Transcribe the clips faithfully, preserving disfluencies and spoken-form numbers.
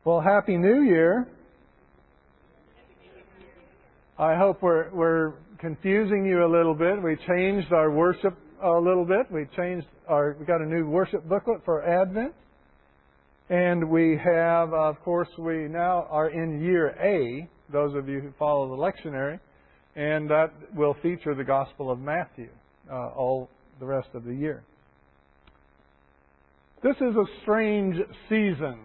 Well, Happy New Year. I hope we're, we're confusing you a little bit. We changed our worship a little bit. We changed our, we got a new worship booklet for Advent. And we have, of course, we now are in year A, those of you who follow the lectionary, and that will feature the Gospel of Matthew uh, all the rest of the year. This is a strange season.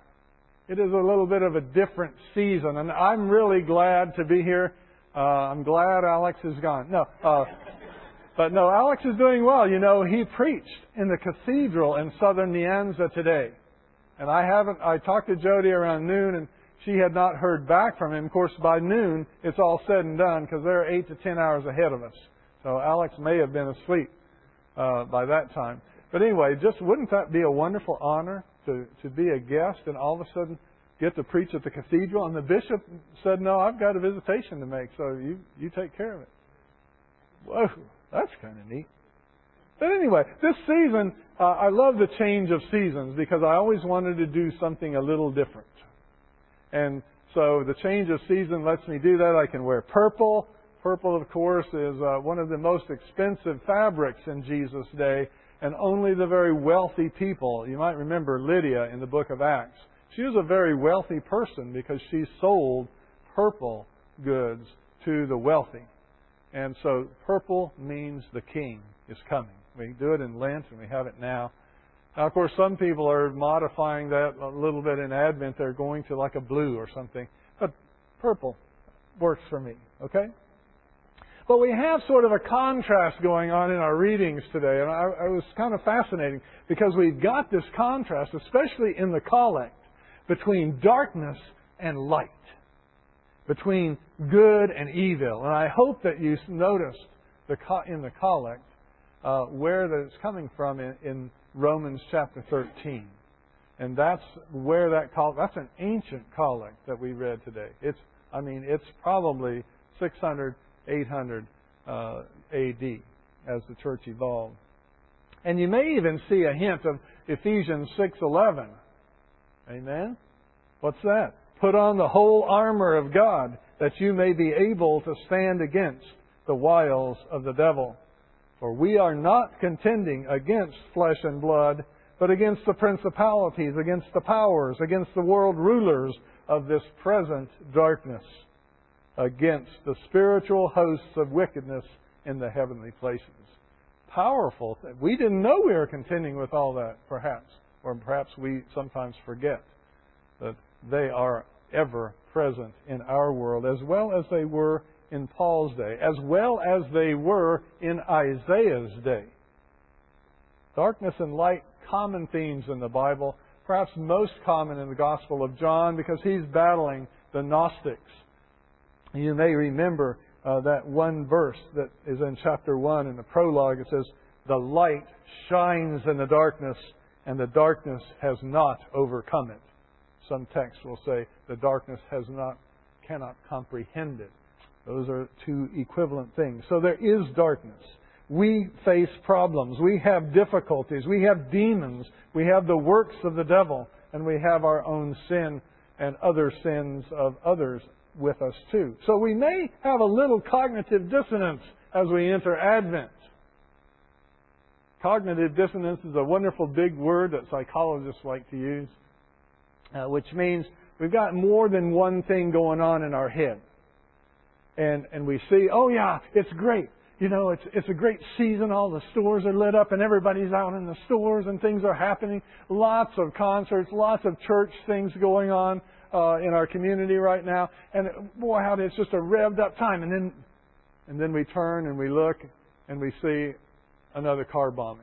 It is a little bit of a different season, and I'm really glad to be here. Uh, I'm glad Alex is gone. No, uh, but no, Alex is doing well. You know, he preached in the cathedral in southern Nyanza today, and I haven't. I talked to Jody around noon, and she had not heard back from him. Of course, by noon, it's all said and done because they're eight to ten hours ahead of us. So Alex may have been asleep uh, by that time. But anyway, just wouldn't that be a wonderful honor to, to be a guest and all of a sudden get to preach at the cathedral? And the bishop said, no, I've got a visitation to make, so you, you take care of it. Whoa, that's kind of neat. But anyway, this season, uh, I love the change of seasons because I always wanted to do something a little different. And so the change of season lets me do that. I can wear purple. Purple, of course, is uh, one of the most expensive fabrics in Jesus' day. And only the very wealthy people, you might remember Lydia in the book of Acts. She was a very wealthy person because she sold purple goods to the wealthy. And so purple means the king is coming. We do it in Lent and we have it now. Now, of course, some people are modifying that a little bit in Advent. They're going to like a blue or something. But purple works for me, okay? But we have sort of a contrast going on in our readings today, and I, I was kind of fascinating because we've got this contrast, especially in the collect, between darkness and light, between good and evil. And I hope that you noticed the in the collect uh, where that it's coming from in, in Romans chapter thirteen, and that's where that collect. That's an ancient collect that we read today. It's, I mean, it's probably six hundred. eight hundred uh, A D as the church evolved. And you may even see a hint of Ephesians six eleven. Amen? What's that? Put on the whole armor of God that you may be able to stand against the wiles of the devil. For we are not contending against flesh and blood, but against the principalities, against the powers, against the world rulers of this present darkness, against the spiritual hosts of wickedness in the heavenly places. Powerful. We didn't know we were contending with all that, perhaps. Or perhaps we sometimes forget that they are ever present in our world, as well as they were in Paul's day, as well as they were in Isaiah's day. Darkness and light, common themes in the Bible, perhaps most common in the Gospel of John, because he's battling the Gnostics. You may remember uh, that one verse that is in chapter one in the prologue. It says, the light shines in the darkness, and the darkness has not overcome it. Some texts will say, the darkness has not, cannot comprehend it. Those are two equivalent things. So there is darkness. We face problems. We have difficulties. We have demons. We have the works of the devil. And we have our own sin and other sins of others with us too. So we may have a little cognitive dissonance as we enter Advent. Cognitive dissonance is a wonderful big word that psychologists like to use, uh, which means we've got more than one thing going on in our head. And and we see, oh yeah, it's great. You know, it's it's a great season. All the stores are lit up and everybody's out in the stores and things are happening. Lots of concerts, lots of church things going on uh, in our community right now. And boy, how it's just a revved up time. And then and then we turn and we look and we see another car bombing.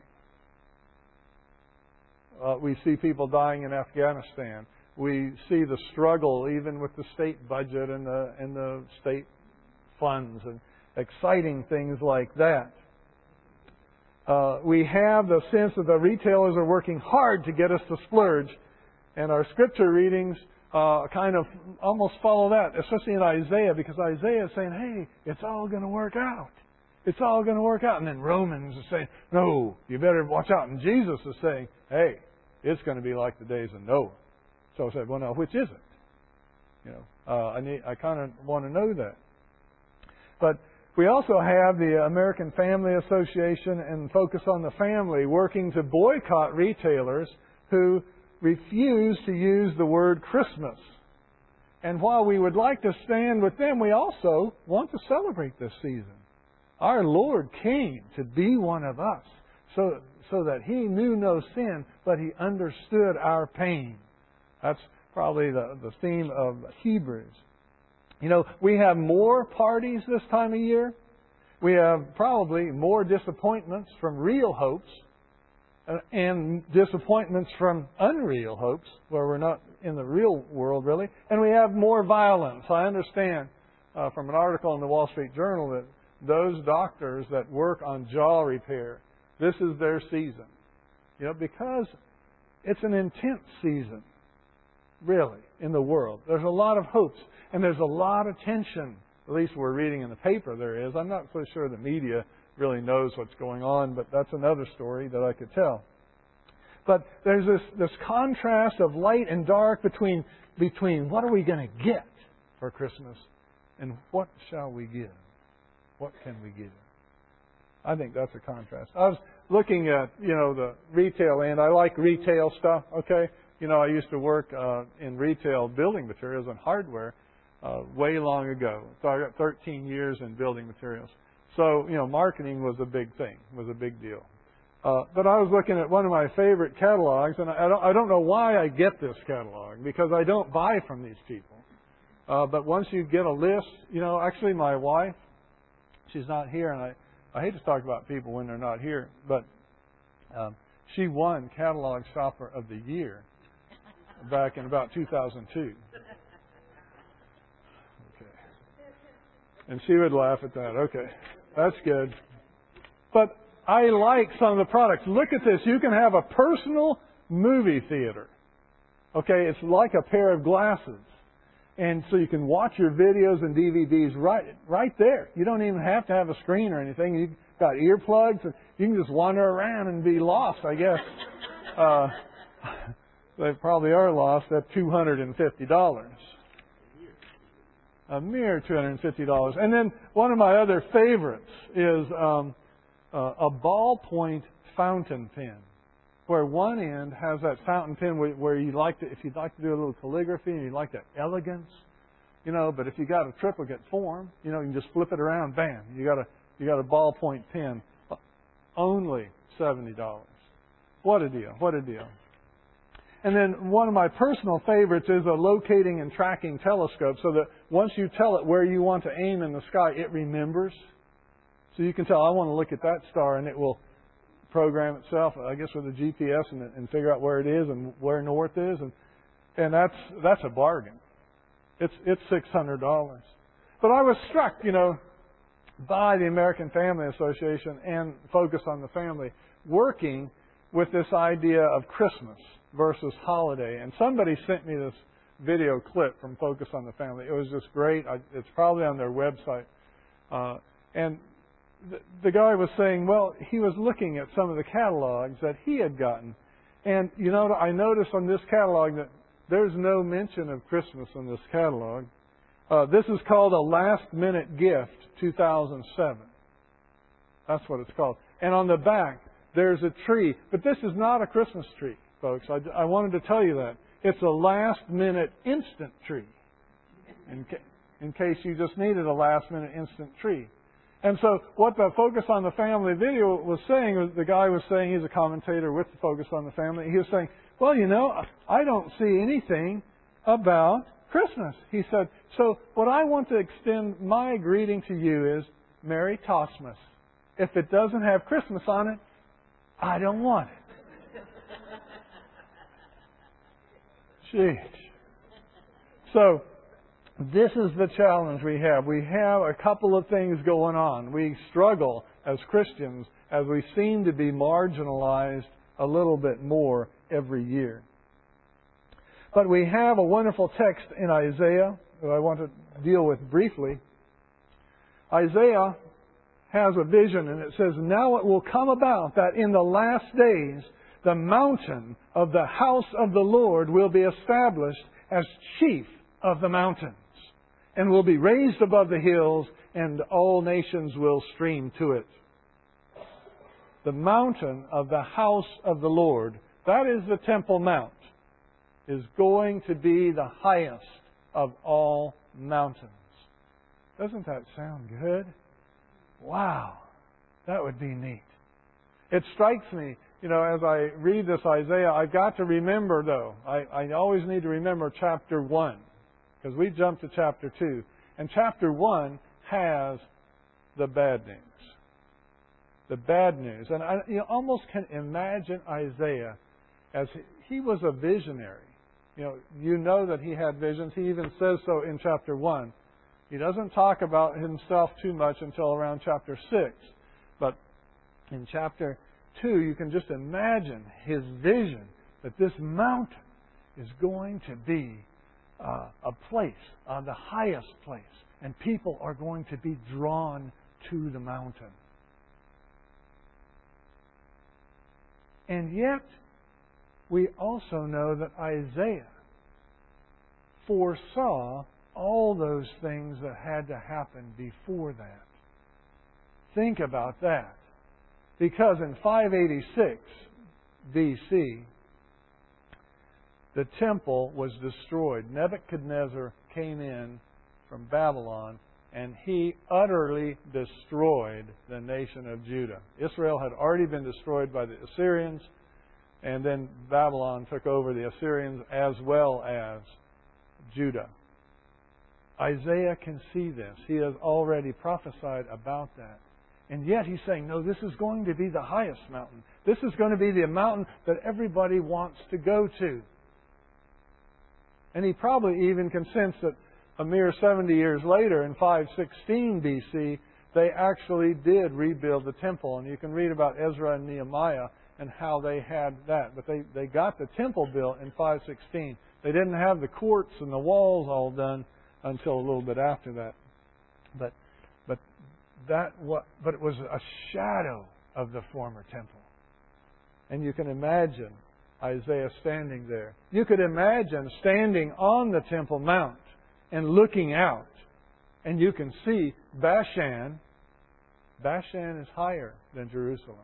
Uh, we see people dying in Afghanistan. We see the struggle even with the state budget and the and the state funds and exciting things like that. Uh, we have the sense that the retailers are working hard to get us to splurge, and our scripture readings uh, kind of almost follow that, especially in Isaiah, because Isaiah is saying, hey, it's all going to work out. It's all going to work out. And then Romans is saying, no, you better watch out. And Jesus is saying, hey, it's going to be like the days of Noah. So I said, well, now, which is it? You know, uh, I need, I kind of want to know that. But we also have the American Family Association and Focus on the Family working to boycott retailers who refuse to use the word Christmas. And while we would like to stand with them, we also want to celebrate this season. Our Lord came to be one of us so, so that He knew no sin, but He understood our pain. That's probably the, the theme of Hebrews. You know, we have more parties this time of year. We have probably more disappointments from real hopes and disappointments from unreal hopes, where we're not in the real world, really. And we have more violence. I understand uh, from an article in the Wall Street Journal that those doctors that work on jaw repair, this is their season. You know, because it's an intense season, really, in the world. There's a lot of hopes, and there's a lot of tension. At least we're reading in the paper there is. I'm not so sure the media really knows what's going on, but that's another story that I could tell. But there's this, this contrast of light and dark between, between what are we going to get for Christmas and what shall we give? What can we give? I think that's a contrast. I was looking at, you know, the retail end. I like retail stuff, okay? You know, I used to work uh, in retail building materials and hardware uh, way long ago. So I got thirteen years in building materials. So, you know, marketing was a big thing, was a big deal. Uh, but I was looking at one of my favorite catalogs, and I don't, I don't know why I get this catalog, because I don't buy from these people. Uh, but once you get a list, you know, actually my wife, she's not here, and I, I hate to talk about people when they're not here, but um, she won Catalog Shopper of the Year back in about two thousand two. Okay. And she would laugh at that. Okay. That's good. But I like some of the products. Look at this. You can have a personal movie theater. Okay, it's like a pair of glasses. And so you can watch your videos and D V Ds right right there. You don't even have to have a screen or anything. You've got earplugs, and you can just wander around and be lost, I guess. Uh, they probably are lost at two hundred fifty dollars. A mere two hundred fifty dollars. And then one of my other favorites is um, uh, a ballpoint fountain pen, where one end has that fountain pen where, where you like to, if you'd like to do a little calligraphy and you like that elegance, you know. But if you got a triplicate form, you know, you can just flip it around, bam, you got a you got a ballpoint pen, only seventy dollars. What a deal! What a deal! And then one of my personal favorites is a locating and tracking telescope, so that once you tell it where you want to aim in the sky, it remembers. So you can tell, I want to look at that star, and it will program itself, I guess, with a G P S and, and figure out where it is and where north is. And, and that's that's a bargain. It's it's six hundred dollars. But I was struck, you know, by the American Family Association and Focus on the Family working with this idea of Christmas versus holiday. And somebody sent me this video clip from Focus on the Family. It was just great. I, it's probably on their website. Uh, and the, the guy was saying, well, he was looking at some of the catalogs that he had gotten. And, you know, I noticed on this catalog that there's no mention of Christmas in this catalog. Uh, this is called a last-minute gift, two thousand seven. That's what it's called. And on the back, there's a tree. But this is not a Christmas tree, folks. I, I wanted to tell you that. It's a last-minute instant tree, in, ca- in case you just needed a last-minute instant tree. And so what the Focus on the Family video was saying, the guy was saying, he's a commentator with the Focus on the Family, he was saying, well, you know, I don't see anything about Christmas. He said, so what I want to extend my greeting to you is Merry Tosmas. If it doesn't have Christmas on it, I don't want it. Jeez. So, this is the challenge we have. We have a couple of things going on. We struggle as Christians as we seem to be marginalized a little bit more every year. But we have a wonderful text in Isaiah that I want to deal with briefly. Isaiah has a vision, and it says, now it will come about that in the last days the mountain of the house of the Lord will be established as chief of the mountains, and will be raised above the hills, and all nations will stream to it. The mountain of the house of the Lord, that is the Temple Mount, is going to be the highest of all mountains. Doesn't that sound good? Wow, that would be neat. It strikes me, you know, as I read this Isaiah, I've got to remember, though, I, I always need to remember chapter one, because we jumped to chapter two. And chapter one has the bad news. The bad news. And I, you almost can imagine Isaiah as he, he was a visionary. You know, you know that he had visions. He even says so in chapter one. He doesn't talk about himself too much until around chapter six. But in chapter two, you can just imagine his vision that this mountain is going to be uh, a place, uh, the highest place, and people are going to be drawn to the mountain. And yet, we also know that Isaiah foresaw all those things that had to happen before that. Think about that. Because in five eighty-six B C, the temple was destroyed. Nebuchadnezzar came in from Babylon, and he utterly destroyed the nation of Judah. Israel had already been destroyed by the Assyrians, and then Babylon took over the Assyrians as well as Judah. Isaiah can see this. He has already prophesied about that. And yet he's saying, no, this is going to be the highest mountain. This is going to be the mountain that everybody wants to go to. And he probably even can sense that a mere seventy years later, in five sixteen B C, they actually did rebuild the temple. And you can read about Ezra and Nehemiah and how they had that. But they, they got the temple built in five sixteen. They didn't have the courts and the walls all done until a little bit after that. But but that what but it was a shadow of the former temple. And you can imagine Isaiah standing there. You could imagine standing on the Temple Mount and looking out, and you can see Bashan. Bashan is higher than Jerusalem.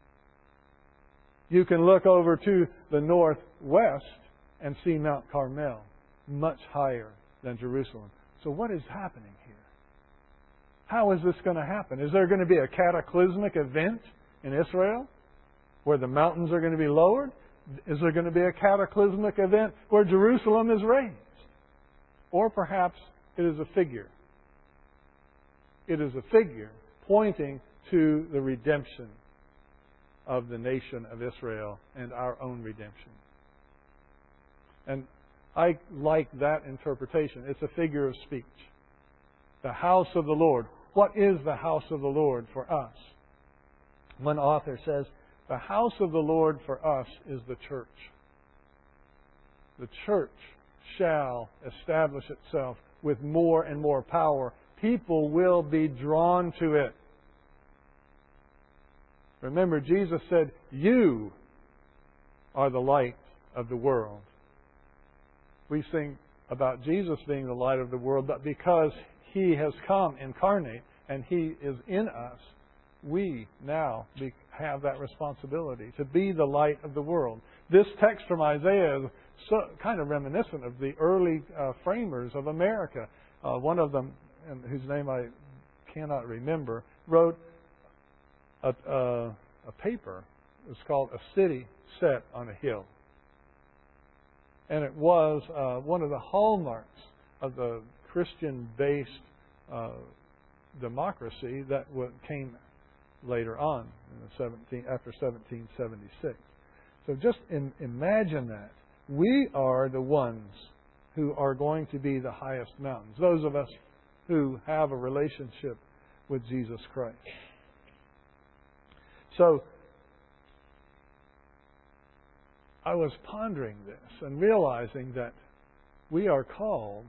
You can look over to the northwest and see Mount Carmel, much higher than Jerusalem. So what is happening here? How is this going to happen? Is there going to be a cataclysmic event in Israel where the mountains are going to be lowered? Is there going to be a cataclysmic event where Jerusalem is raised? Or perhaps it is a figure. It is a figure pointing to the redemption of the nation of Israel and our own redemption. And I like that interpretation. It's a figure of speech. The house of the Lord. What is the house of the Lord for us? One author says, the house of the Lord for us is the church. The church shall establish itself with more and more power. People will be drawn to it. Remember, Jesus said, you are the light of the world. We sing about Jesus being the light of the world, but because He has come incarnate and He is in us, we now be, have that responsibility to be the light of the world. This text from Isaiah is so, kind of reminiscent of the early uh, framers of America. Uh, one of them, and whose name I cannot remember, wrote a, a, a paper. It was called A City Set on a Hill. And it was uh, one of the hallmarks of the Christian-based uh, democracy that came later on in the seventeen after seventeen seventy-six. So just in, imagine that. We are the ones who are going to be the highest mountains. Those of us who have a relationship with Jesus Christ. So I was pondering this and realizing that we are called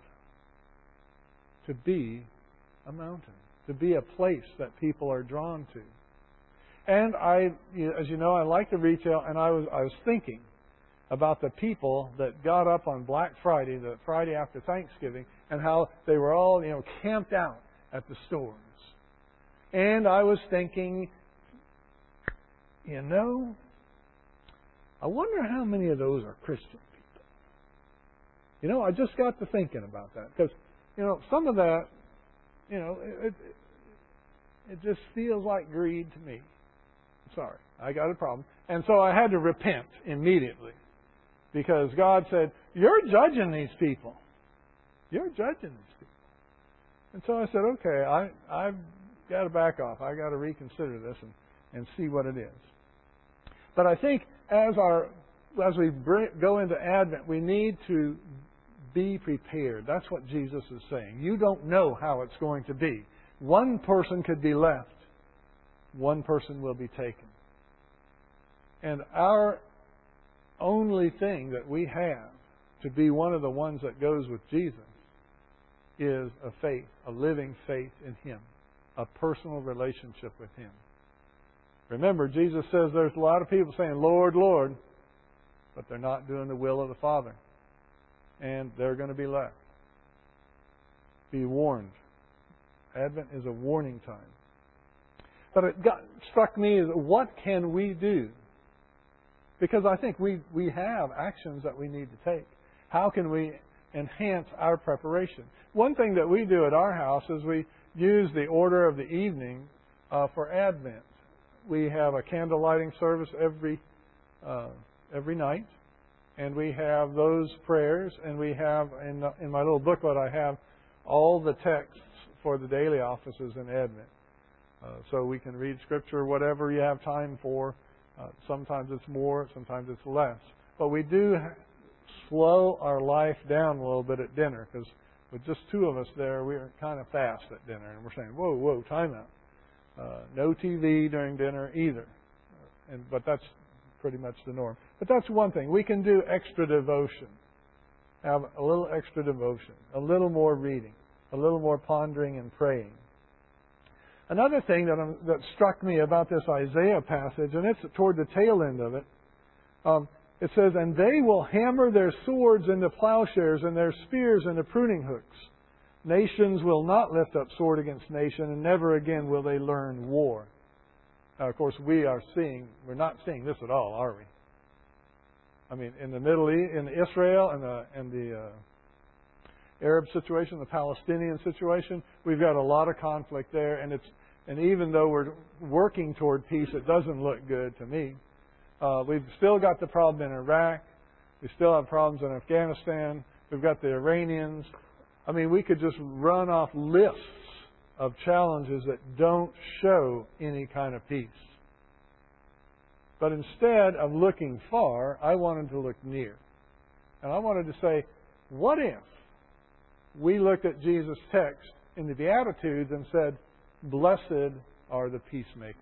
to be a mountain, to be a place that people are drawn to. And I, as you know, I like to retail, and I was I was thinking about the people that got up on Black Friday, the Friday after Thanksgiving, and how they were all, you know, camped out at the stores. And I was thinking, you know, I wonder how many of those are Christian people. You know, I just got to thinking about that because, you know, some of that, you know, it, it, it just feels like greed to me. Sorry, I got a problem. And so I had to repent immediately because God said, you're judging these people. You're judging these people. And so I said, okay, I, I've got to back off. I've got to reconsider this and, and see what it is. But I think as our as we bring, go into Advent, we need to be prepared. That's what Jesus is saying. You don't know how it's going to be. One person could be left. One person will be taken. And our only thing that we have to be one of the ones that goes with Jesus is a faith, a living faith in Him, a personal relationship with Him. Remember, Jesus says there's a lot of people saying, Lord, Lord, but they're not doing the will of the Father. And they're going to be left. Be warned. Advent is a warning time. But it got, struck me is what can we do? Because I think we, we have actions that we need to take. How can we enhance our preparation? One thing that we do at our house is we use the order of the evening uh, for Advent. We have a candle lighting service every uh, every night, and we have those prayers, and we have in the, in my little booklet I have all the texts for the daily offices in Advent. Uh, so we can read Scripture, whatever you have time for. Uh, sometimes it's more, sometimes it's less. But we do slow our life down a little bit at dinner, because with just two of us there, we're kind of fast at dinner, and we're saying, whoa, whoa, time out. Uh, no T V during dinner either. And, but that's pretty much the norm. But that's one thing. We can do extra devotion. Have a little extra devotion. A little more reading. A little more pondering and praying. Another thing that, um, that struck me about this Isaiah passage, and it's toward the tail end of it, um, it says, and they will hammer their swords into plowshares and their spears into pruning hooks. Nations will not lift up sword against nation, and never again will they learn war. Now, of course, we are seeing, we're not seeing this at all, are we? I mean, in the Middle East, in Israel and the, and the uh, Arab situation, the Palestinian situation, we've got a lot of conflict there, and it's, and even though we're working toward peace, it doesn't look good to me. Uh, we've still got the problem in Iraq. We still have problems in Afghanistan. We've got the Iranians. I mean, we could just run off lists of challenges that don't show any kind of peace. But instead of looking far, I wanted to look near. And I wanted to say, what if we looked at Jesus' text in the Beatitudes and said, blessed are the peacemakers.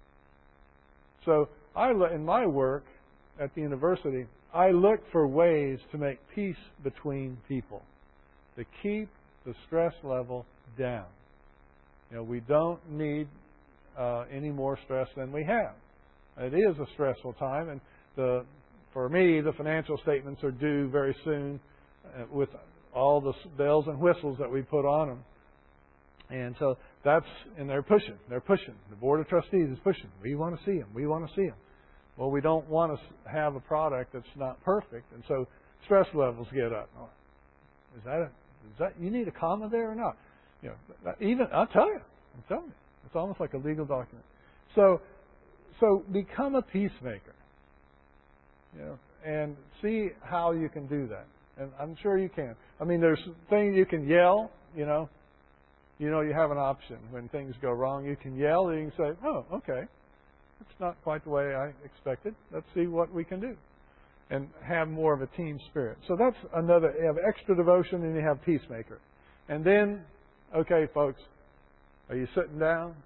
So I, in my work at the university, I look for ways to make peace between people, to keep the stress level down. You know, we don't need uh, any more stress than we have. It is a stressful time, and the, for me, the financial statements are due very soon uh, with all the bells and whistles that we put on them. And so that's, and they're pushing, they're pushing. The Board of Trustees is pushing. We want to see them, we want to see them. Well, we don't want to have a product that's not perfect, and so stress levels get up. Oh, is that, a, is that, you need a comma there or not? You know, even, I'll tell you, I'm telling you, it's almost like a legal document. So, so become a peacemaker, you know, and see how you can do that. And I'm sure you can. I mean, there's things you can yell, you know. You know, you have an option when things go wrong. You can yell and you can say, oh, okay, it's not quite the way I expected. Let's see what we can do. And have more of a team spirit. So that's another, you have extra devotion and you have peacemaker. And then, okay, folks, are you sitting down?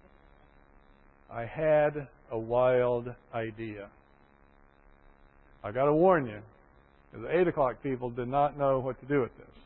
I had a wild idea. I got to warn you, the eight o'clock people did not know what to do with this.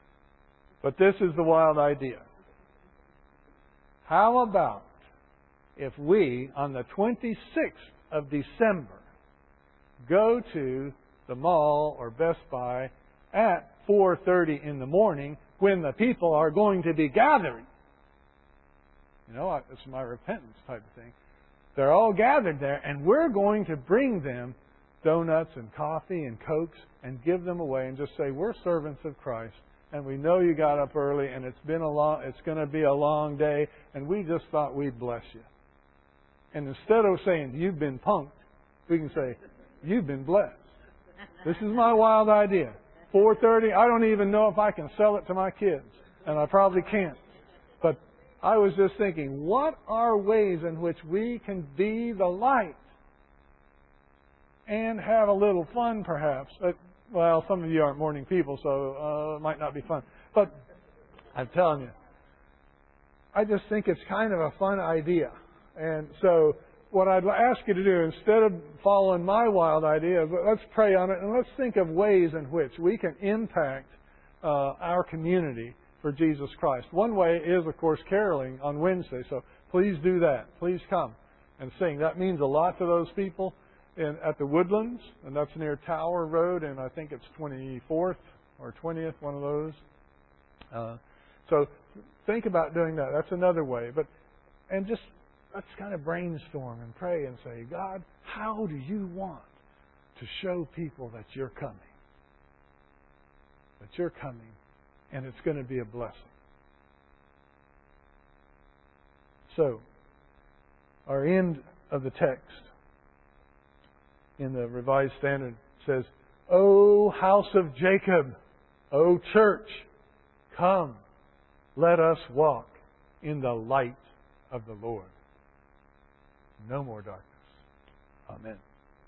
But this is the wild idea. How about if we, on the twenty-sixth of December, go to the mall or Best Buy at four thirty in the morning when the people are going to be gathering. You know, it's my repentance type of thing. They're all gathered there, and we're going to bring them donuts and coffee and Cokes and give them away and just say, we're servants of Christ, and we know you got up early, and it's been a long, it's going to be a long day, and we just thought we'd bless you. And instead of saying, you've been punked, we can say, you've been blessed. This is my wild idea. four thirty, I don't even know if I can sell it to my kids, and I probably can't. But I was just thinking, what are ways in which we can be the light and have a little fun, perhaps? But, well, some of you aren't morning people, so uh, it might not be fun. But I'm telling you, I just think it's kind of a fun idea. And so what I'd ask you to do, instead of following my wild idea, let's pray on it and let's think of ways in which we can impact uh, our community for Jesus Christ. One way is, of course, caroling on Wednesday. So please do that. Please come and sing. That means a lot to those people in, at the Woodlands, and that's near Tower Road, and I think it's twenty-fourth or twentieth, one of those. Uh, so think about doing that. That's another way. But and just let's kind of brainstorm and pray and say, God, how do you want to show people that you're coming? That you're coming. And it's going to be a blessing. So, our end of the text in the Revised Standard says, O house of Jacob, O church, come, let us walk in the light of the Lord. No more darkness. Amen.